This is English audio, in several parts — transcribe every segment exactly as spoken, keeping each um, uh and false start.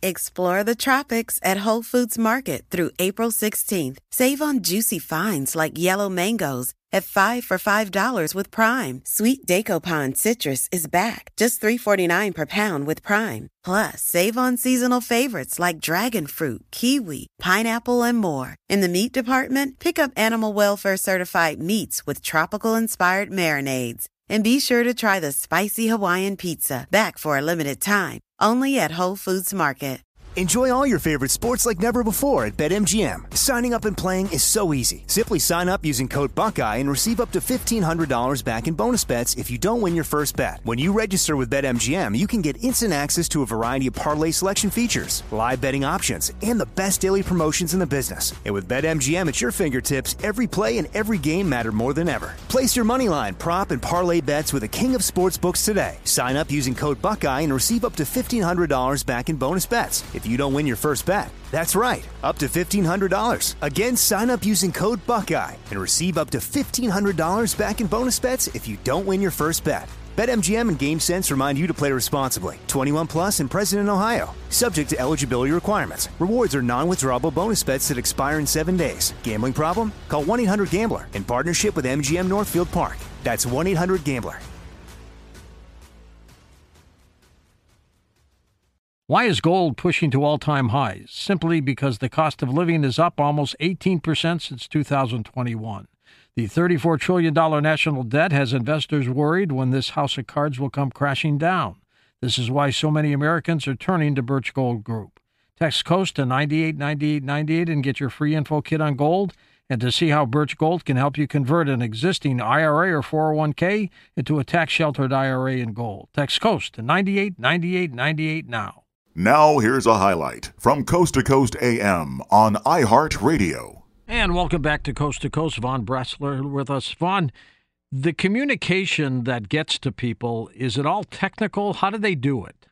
Explore the tropics at Whole Foods Market through April sixteenth. Save on juicy finds like yellow mangoes at five for five dollars with Prime. Sweet Daco citrus is back, just three forty-nine per pound with Prime. Plus, save on seasonal favorites like dragon fruit, kiwi, pineapple, and more. In the meat department, pick up Animal Welfare Certified meats with tropical-inspired marinades. And be sure to try the spicy Hawaiian pizza, back for a limited time, only at Whole Foods Market. Enjoy all your favorite sports like never before at BetMGM. Signing up and playing is so easy. Simply sign up using code Buckeye and receive up to fifteen hundred dollars back in bonus bets if you don't win your first bet. When you register with BetMGM, you can get instant access to a variety of parlay selection features, live betting options, and the best daily promotions in the business. And with BetMGM at your fingertips, every play and every game matter more than ever. Place your moneyline, prop, and parlay bets with the king of sportsbooks today. Sign up using code Buckeye and receive up to fifteen hundred dollars back in bonus bets if you don't win your first bet. That's right, up to fifteen hundred dollars. Again, sign up using code Buckeye and receive up to fifteen hundred dollars back in bonus bets if you don't win your first bet. BetMGM and GameSense remind you to play responsibly. twenty-one plus and present in Ohio. Subject to eligibility requirements. Rewards are non-withdrawable bonus bets that expire in seven days. Gambling problem? Call one eight hundred gambler in partnership with M G M Northfield Park. That's one eight hundred gambler. Why is gold pushing to all-time highs? Simply because the cost of living is up almost eighteen percent since two thousand twenty-one. The thirty-four trillion dollars national debt has investors worried when this house of cards will come crashing down. This is why so many Americans are turning to Birch Gold Group. Text COAST to nine eight nine eight nine eight and get your free info kit on gold, and to see how Birch Gold can help you convert an existing I R A or four oh one k into a tax-sheltered I R A in gold. Text COAST to nine eight nine eight nine eight now. Now here's a highlight from Coast to Coast A M on iHeartRadio. And welcome back to Coast to Coast. Vaughn Bressler with us. Vaughn, the communication that gets to people, is it all technical? How do they do it?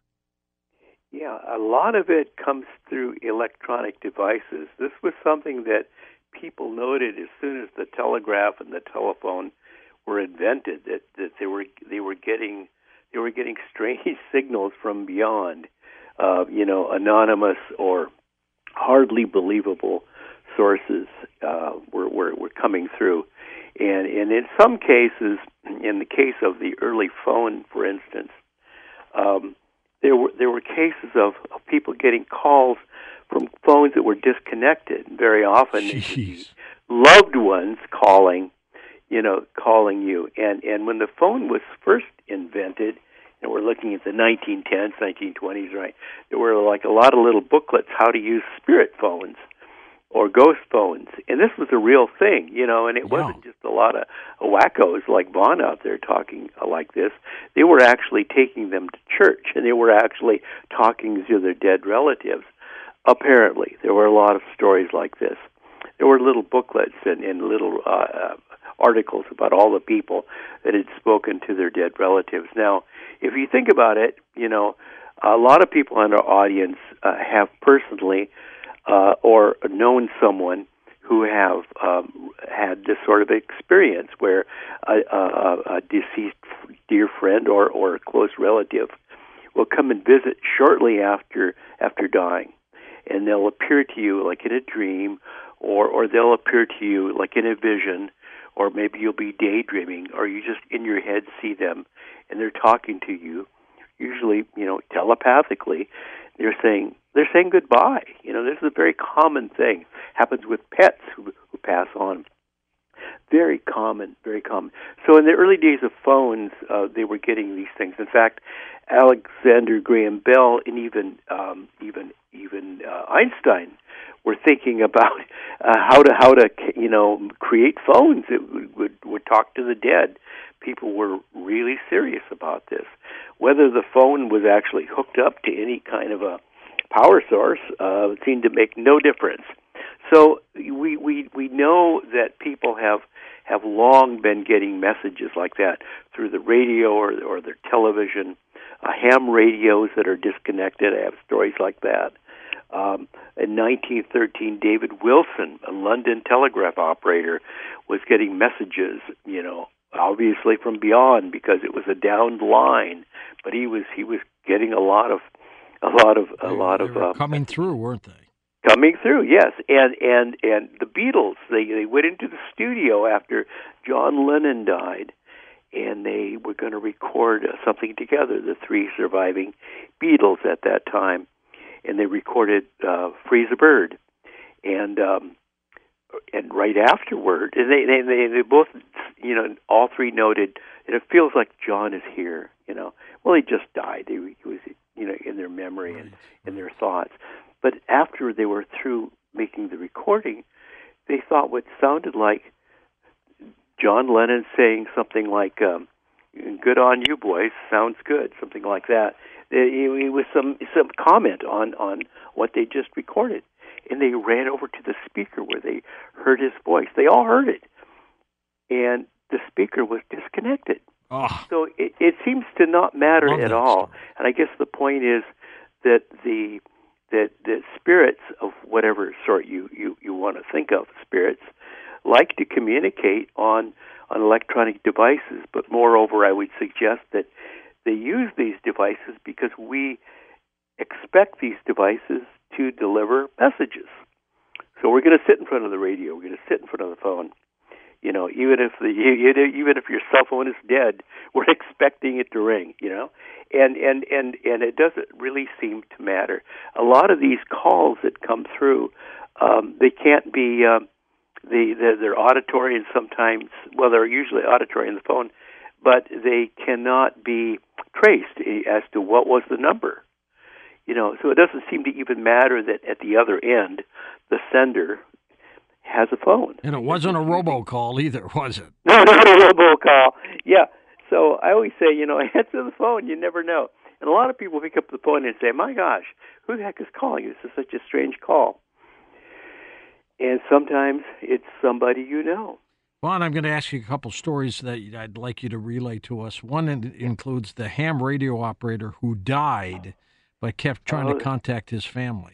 Yeah, a lot of it comes through electronic devices. This was something that people noted as soon as the telegraph and the telephone were invented, that, that they were they were getting they were getting strange signals from beyond. Uh, you know, anonymous or hardly believable sources uh, were, were were coming through, and and in some cases, in the case of the early phone, for instance, um, there were there were cases of, of people getting calls from phones that were disconnected. Very often, it would be loved ones calling, you know, calling you, and and when the phone was first invented. And we're looking at the nineteen tens, nineteen twenties, right? There were like a lot of little booklets how to use spirit phones or ghost phones. And this was a real thing, you know, and it Wow. wasn't just a lot of wackos like Vaughn out there talking like this. They were actually taking them to church, and they were actually talking to their dead relatives. Apparently, there were a lot of stories like this. There were little booklets and, and little uh, uh, articles about all the people that had spoken to their dead relatives. Now, if you think about it, you know, a lot of people in our audience uh, have personally uh, or known someone who have um, had this sort of experience where a, a, a deceased dear friend or, or a close relative will come and visit shortly after after dying, and they'll appear to you like in a dream, or, or they'll appear to you like in a vision, or maybe you'll be daydreaming, or you just in your head see them, and they're talking to you, usually, you know, telepathically. They're saying they're saying goodbye. You know, this is a very common thing. Happens with pets who, who pass on. Very common, very common. So in the early days of phones, uh, they were getting these things. In fact, Alexander Graham Bell and even um, even even uh, Einstein were thinking about uh, how to how to you know create phones that would, would would talk to the dead. People were really serious about this. Whether the phone was actually hooked up to any kind of a power source uh, seemed to make no difference. So we we we know that people have have long been getting messages like that through the radio or or their television, uh, ham radios that are disconnected. I have stories like that. Um, in nineteen thirteen, David Wilson, a London telegraph operator, was getting messages, you know, obviously from beyond because it was a downed line, but he was he was getting a lot of a lot of a they, lot they of were um, coming through, weren't they? Coming through, yes, and and and the Beatles. They they went into the studio after John Lennon died, and they were going to record uh, something together. The three surviving Beatles at that time, and they recorded uh, "Freeze a Bird," and um, and right afterward, and they, they they they both, you know, all three noted that it feels like John is here. You know, well, he just died. He, he was, you know, in their memory and in their thoughts. But after they were through making the recording, they thought what sounded like John Lennon saying something like, um, "Good on you, boys. Sounds good," something like that. It, it was some some comment on, on what they just recorded. And they ran over to the speaker where they heard his voice. They all heard it. And the speaker was disconnected. Oh. So it, it seems to not matter at all. Story. And I guess the point is that the that the spirits of whatever sort you, you, you want to think of, spirits, like to communicate on, on electronic devices. But moreover, I would suggest that they use these devices because we expect these devices to deliver messages. So we're going to sit in front of the radio. We're going to sit in front of the phone. You know, even if the even if your cell phone is dead, we're expecting it to ring. You know, and and and and it doesn't really seem to matter. A lot of these calls that come through, um, they can't be um, the they're auditory, and sometimes, well, they're usually auditory in the phone, but they cannot be traced as to what was the number. You know, so it doesn't seem to even matter that at the other end, the sender has a phone. And it wasn't a robocall either, was it? No, not a robocall. Yeah. So I always say, you know, answer the phone. You never know. And a lot of people pick up the phone and say, my gosh, who the heck is calling? This is such a strange call. And sometimes it's somebody you know. Bon, I'm going to ask you a couple stories that I'd like you to relay to us. One includes the ham radio operator who died but kept trying oh, to contact his family.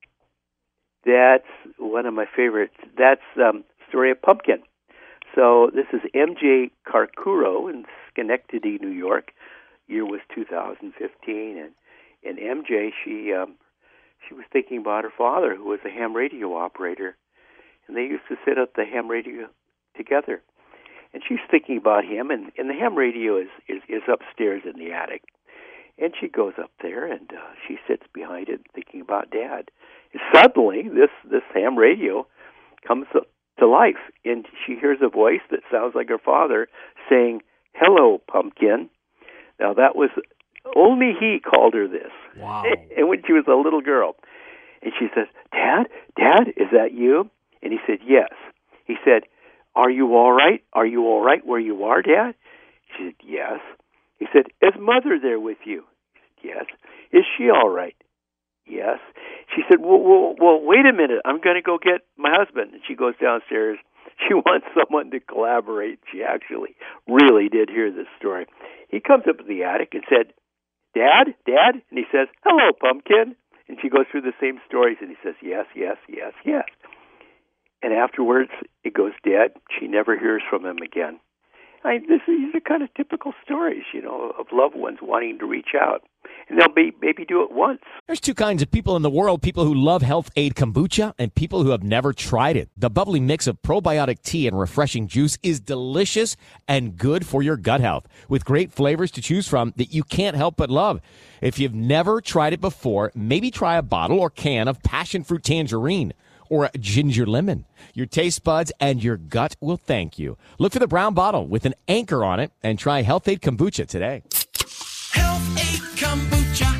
That's one of my favorites. That's um, story of Pumpkin. So this is M J Carcuro in Schenectady, New York. Year was two thousand fifteen, and and M J she um, she was thinking about her father, who was a ham radio operator, and they used to sit at the ham radio together. And she's thinking about him, and, and the ham radio is, is is upstairs in the attic. And she goes up there, and uh, she sits behind it thinking about Dad. And suddenly, this, this ham radio comes to life, and she hears a voice that sounds like her father saying, "Hello, Pumpkin." Now, that was, only he called her this. Wow. And when she was a little girl. And she says, "Dad, Dad, is that you?" And he said, "Yes." He said, "Are you all right? Are you all right where you are, Dad?" She said, "Yes." He said, "Is Mother there with you?" He said, "Yes." "Is she all right?" "Yes." She said, well, well, well, wait a minute. I'm going to go get my husband. And she goes downstairs. She wants someone to collaborate. She actually really did hear this story. He comes up to the attic and said, "Dad, Dad?" And he says, "Hello, Pumpkin." And she goes through the same stories, and he says, "Yes, yes, yes, yes." And afterwards, it goes dead. She never hears from him again. I, this, these are kind of typical stories, you know, of loved ones wanting to reach out. And they'll be, maybe do it once. There's two kinds of people in the world, people who love Health Aid Kombucha and people who have never tried it. The bubbly mix of probiotic tea and refreshing juice is delicious and good for your gut health, with great flavors to choose from that you can't help but love. If you've never tried it before, maybe try a bottle or can of passion fruit tangerine or a ginger lemon. Your taste buds and your gut will thank you. Look for the brown bottle with an anchor on it and try Health Aid Kombucha today. Health Aid Kombucha.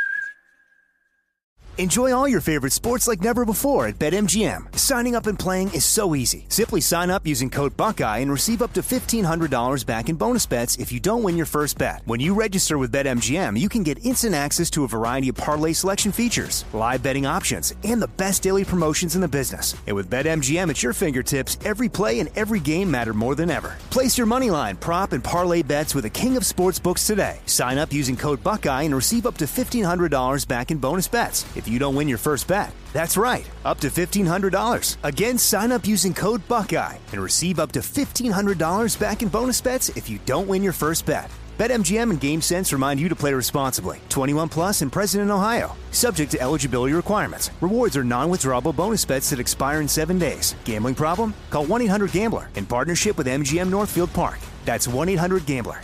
Enjoy all your favorite sports like never before at BetMGM. Signing up and playing is so easy. Simply sign up using code Buckeye and receive up to fifteen hundred dollars back in bonus bets if you don't win your first bet. When you register with BetMGM, you can get instant access to a variety of parlay selection features, live betting options, and the best daily promotions in the business. And with BetMGM at your fingertips, every play and every game matter more than ever. Place your moneyline, prop, and parlay bets with the king of sportsbooks today. Sign up using code Buckeye and receive up to fifteen hundred dollars back in bonus bets if you don't win your first bet. That's right, up to fifteen hundred dollars. Again, sign up using code Buckeye and receive up to fifteen hundred dollars back in bonus bets if you don't win your first bet. BetMGM and GameSense remind you to play responsibly. twenty-one plus and present in Ohio, subject to eligibility requirements. Rewards are non-withdrawable bonus bets that expire in seven days. Gambling problem? Call one eight hundred gambler in partnership with M G M Northfield Park. That's one eight hundred gambler.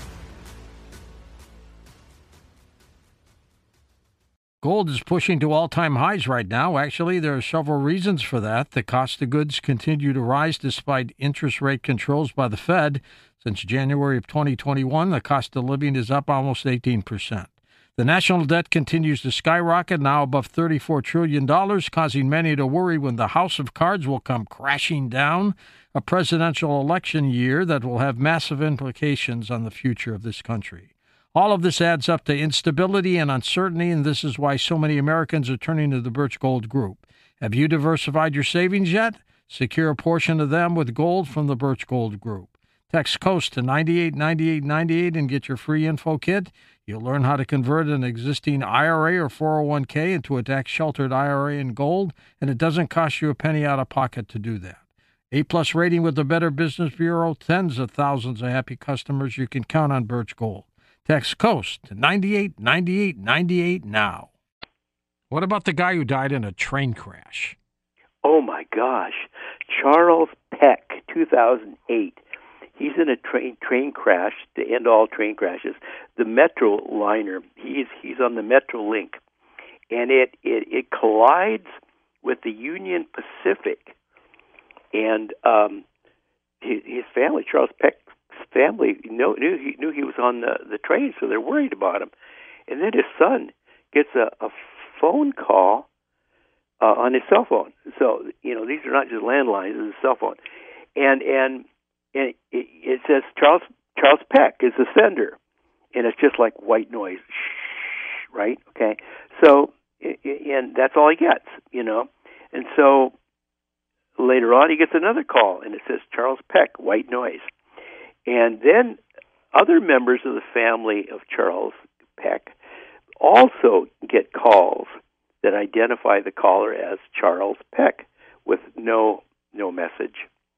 Gold is pushing to all-time highs right now. Actually, there are several reasons for that. The cost of goods continue to rise despite interest rate controls by the Fed. Since January of twenty twenty-one, the cost of living is up almost eighteen percent. The national debt continues to skyrocket, now above thirty-four trillion dollars, causing many to worry when the house of cards will come crashing down, a presidential election year that will have massive implications on the future of this country. All of this adds up to instability and uncertainty, and this is why so many Americans are turning to the Birch Gold Group. Have you diversified your savings yet? Secure a portion of them with gold from the Birch Gold Group. Text COAST to nine eight nine eight nine eight and get your free info kit. You'll learn how to convert an existing I R A or four oh one k into a tax-sheltered I R A in gold, and it doesn't cost you a penny out of pocket to do that. A-plus rating with the Better Business Bureau, tens of thousands of happy customers. You can count on Birch Gold. Text COAST to nine eight nine eight nine eight now. What about the guy who died in a train crash? Oh, my gosh. Charles Peck, two thousand eight. He's in a train train crash, to end all train crashes. The Metro liner, he's he's on the Metro Link, and it, it, it collides with the Union Pacific. And um, his, his family, Charles Peck's family, knew, knew, he, knew he was on the, the train, so they're worried about him. And then his son gets a, a phone call uh, on his cell phone. So, you know, these are not just landlines, it's a cell phone. And, and, And it, it says Charles Charles Peck is the sender, and it's just like white noise, shh, right? Okay, so and that's all he gets, you know. And so later on, he gets another call, and it says Charles Peck, white noise. And then other members of the family of Charles Peck also get calls that identify the caller as Charles Peck with no no message.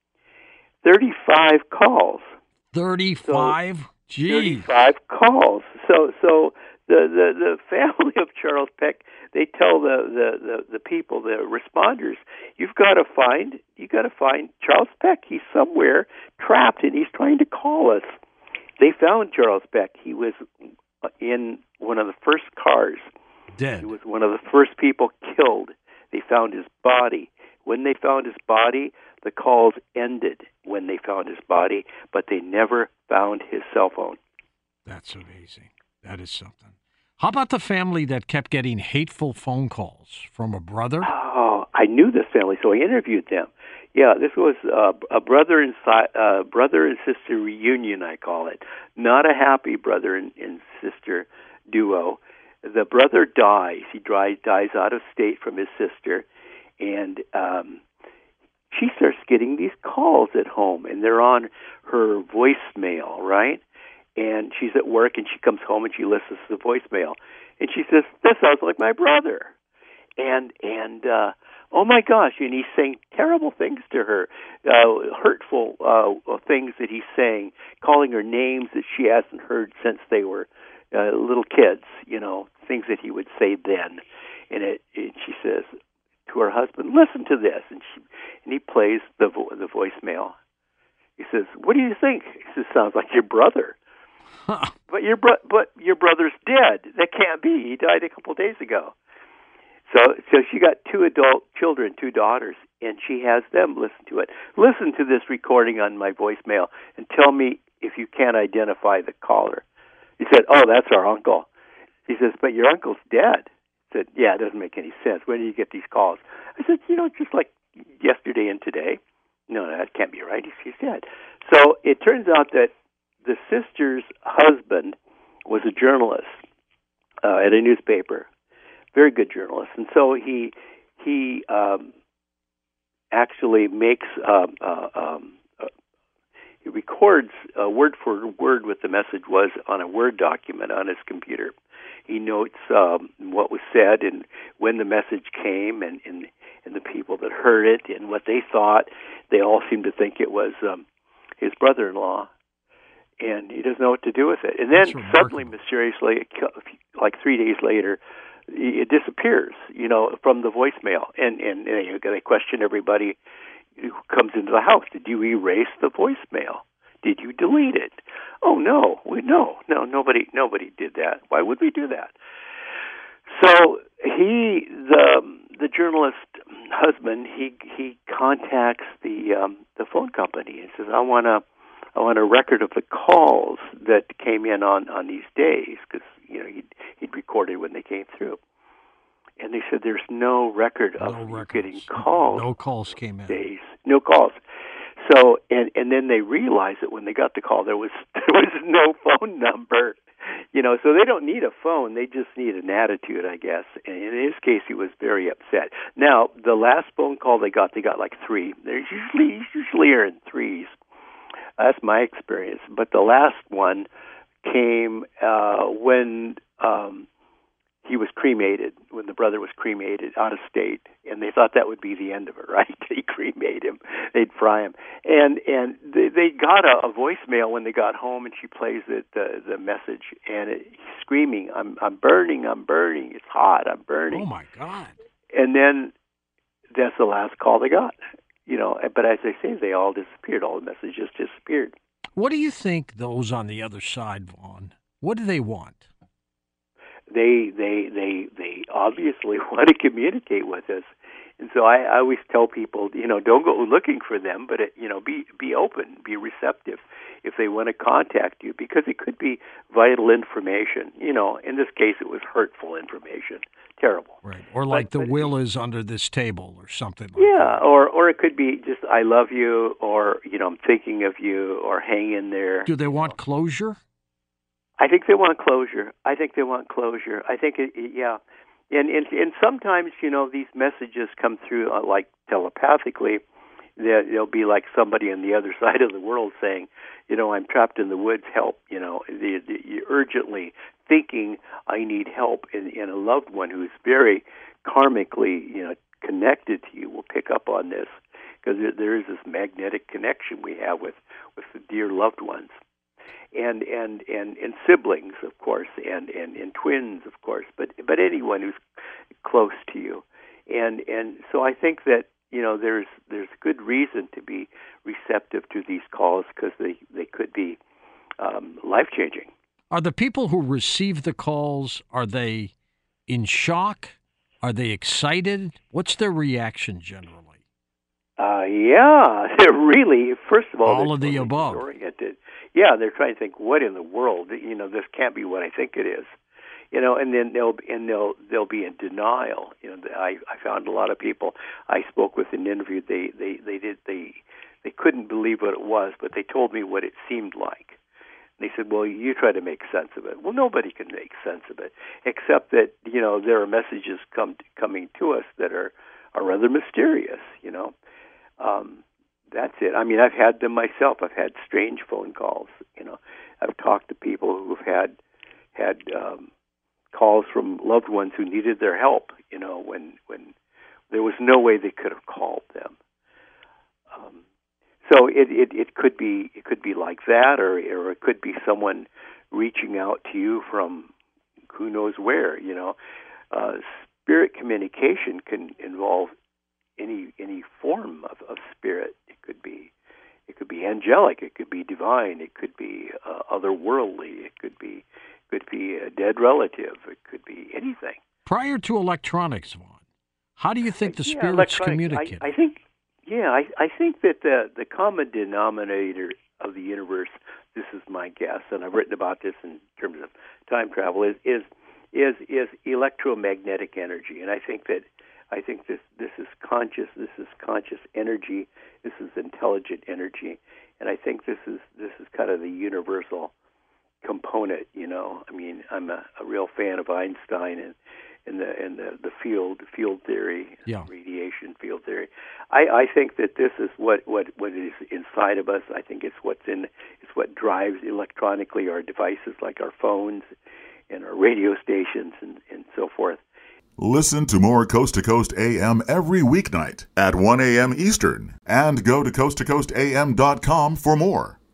thirty-five calls. thirty-five? So, Gee. thirty-five calls. So so the, the, the family of Charles Peck, they tell the, the, the, the people, the responders, you've got to find you got to find Charles Peck. He's somewhere trapped and he's trying to call us. They found Charles Peck. He was in one of the first cars. Dead. He was one of the first people killed. They found his body. When they found his body, the calls ended when they found his body, but they never found his cell phone. That's amazing. That is something. How about the family that kept getting hateful phone calls from a brother? Oh, I knew this family, so I interviewed them. Yeah, this was uh, a brother and si- uh, brother and sister reunion, I call it. Not a happy brother and, and sister duo. The brother dies. He dies, dies out of state from his sister, and um, she starts getting these calls at home, and they're on her voicemail, right? And she's at work, and she comes home, and she listens to the voicemail. And she says, this sounds like my brother. And, and uh, oh, my gosh, and he's saying terrible things to her, uh, hurtful uh, things that he's saying, calling her names that she hasn't heard since they were uh, little kids, you know, things that he would say then. And, it, and she says to her husband, listen to this. And, she, and he plays the, vo- the voicemail. He says, what do you think? He says, sounds like your brother. Huh. But your bro- but your brother's dead. That can't be. He died a couple of days ago. So so she got two adult children, two daughters, and she has them listen to it. Listen to this recording on my voicemail and tell me if you can't identify the caller. He said, oh, that's our uncle. He says, but your uncle's dead. I said, yeah, it doesn't make any sense. When do you get these calls? I said, you know, just like yesterday and today. No, that can't be right. He's dead. So it turns out that the sister's husband was a journalist uh, at a newspaper, very good journalist, and so he he um, actually makes uh, uh, um, uh, he records uh, word for word what the message was on a Word document on his computer. He notes um, what was said and when the message came, and, and and the people that heard it and what they thought. They all seemed to think it was um, his brother-in-law. and he doesn't know what to do with it. And then suddenly, mysteriously, like three days later, it disappears, you know, from the voicemail. And, and, and they question everybody who comes into the house. Did you erase the voicemail? Did you delete it? Oh, no. We, no, no, nobody nobody did that. Why would we do that? So he, the the journalist husband, he he contacts the um, the phone company and says, I want to I want a record of the calls that came in on, on these days, because you know he'd, he'd recorded when they came through. And they said there's no record of no getting calls. No calls came in. Days, no calls. So and and then they realized that when they got the call, there was there was no phone number. You know, so they don't need a phone; they just need an attitude, I guess. And in his case, he was very upset. Now, the last phone call they got, they got like three. There's usually usually are in threes. That's my experience. But the last one came uh, when um, he was cremated, when the brother was cremated out of state, and they thought that would be the end of it, right? They cremate him, they'd fry him, and and they, they got a, a voicemail when they got home, and she plays it, the the message, and it, he's screaming, "I'm I'm burning, I'm burning, it's hot, I'm burning." Oh my God! And then that's the last call they got, you know. But as I say, they all disappeared. All the messages disappeared. What do you think those on the other side, Vaughn? What do they want? They they they they obviously want to communicate with us, and so I, I always tell people, you know, don't go looking for them, but it, you know, be be open, be receptive if they want to contact you, because it could be vital information. You know, in this case, it was hurtful information, terrible. Right, or like but, the but, will is under this table, or something. Like yeah, that. or or it could be just I love you, or you know, I'm thinking of you, or hang in there. Do they want closure? I think they want closure. I think they want closure. I think, it, it, yeah. And, and and sometimes, you know, these messages come through uh, like telepathically. They'll be like somebody on the other side of the world saying, you know, I'm trapped in the woods, help. You know, the, the, you're urgently thinking I need help. And, and a loved one who's very karmically, you know, connected to you will pick up on this, because there, there is this magnetic connection we have with, with the dear loved ones. And, and and and siblings, of course, and, and, and twins, of course, but but anyone who's close to you, and and so I think that, you know, there's there's good reason to be receptive to these calls, because they, they could be um, life changing. Are the people who receive the calls, are they in shock? Are they excited? What's their reaction generally? Uh, yeah, they're really, first of all, all of the above. Oriented. Yeah, they're trying to think, what in the world? You know, this can't be what I think it is. You know, and then they'll and they'll they'll be in denial. You know, I I found a lot of people I spoke with and interviewed. They they they did they they couldn't believe what it was, but they told me what it seemed like. They said, well, you try to make sense of it. Well, nobody can make sense of it, except that, you know, there are messages come coming to us that are are rather mysterious. You know. Um, That's it. I mean, I've had them myself. I've had strange phone calls. You know, I've talked to people who've had had um, calls from loved ones who needed their help. You know, when when there was no way they could have called them. Um, so it, it it could be it could be like that, or or it could be someone reaching out to you from who knows where. You know, uh, spirit communication can involve any any form of, of spirit. It could be it could be angelic, it could be divine, it could be uh, otherworldly, it could be could be a dead relative, it could be anything. Prior to electronics, Vaughn, how do you think the yeah, spirits communicate? I, I think yeah, I, I think that the the common denominator of the universe, this is my guess, and I've written about this in terms of time travel, is is is, is electromagnetic energy, and I think that I think this this is conscious. This is conscious energy. This is intelligent energy, and I think this is this is kind of the universal component. You know, I mean, I'm a, a real fan of Einstein and in the in the, the field field theory, yeah. radiation field theory. I, I think that this is what, what, what is inside of us. I think it's what's in it's what drives electronically our devices, like our phones and our radio stations and, and so forth. Listen to more Coast to Coast A M every weeknight at one a.m. Eastern, and go to coast to coast a m dot com for more.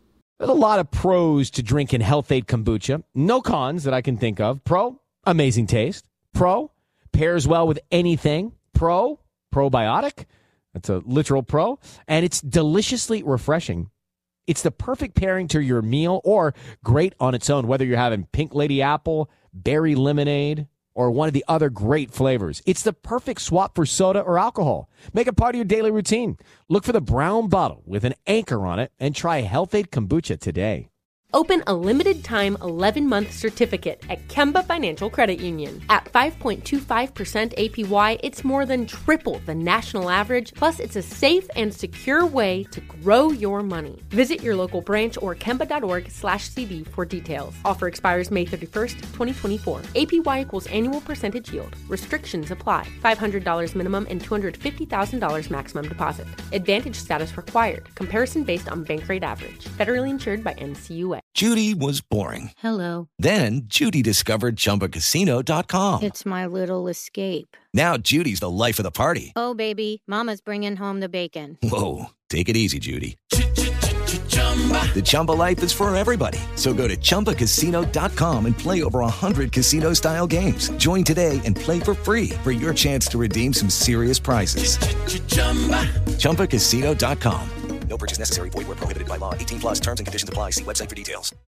There's a lot of pros to drinking Health-Ade Kombucha. No cons that I can think of. Pro, amazing taste. Pro, pairs well with anything. Pro, probiotic. That's a literal pro. And it's deliciously refreshing. It's the perfect pairing to your meal or great on its own, whether you're having pink lady apple, berry lemonade, or one of the other great flavors. It's the perfect swap for soda or alcohol. Make it part of your daily routine. Look for the brown bottle with an anchor on it and try Health-Ade Kombucha today. Open a limited-time eleven-month certificate at Kemba Financial Credit Union. At five point two five percent A P Y, it's more than triple the national average, plus it's a safe and secure way to grow your money. Visit your local branch or kemba.org slash CD for details. Offer expires May thirty-first, twenty twenty-four. A P Y equals annual percentage yield. Restrictions apply. five hundred dollars minimum and two hundred fifty thousand dollars maximum deposit. Advantage status required. Comparison based on bank rate average. Federally insured by N C U A. Judy was boring. Hello. Then Judy discovered Chumba Casino dot com. It's my little escape. Now Judy's the life of the party. Oh, baby, mama's bringing home the bacon. Whoa, take it easy, Judy. The Chumba life is for everybody. So go to Chumba Casino dot com and play over one hundred casino-style games. Join today and play for free for your chance to redeem some serious prizes. Chumba Casino dot com. No purchase necessary. Void where prohibited by law. eighteen plus terms and conditions apply. See website for details.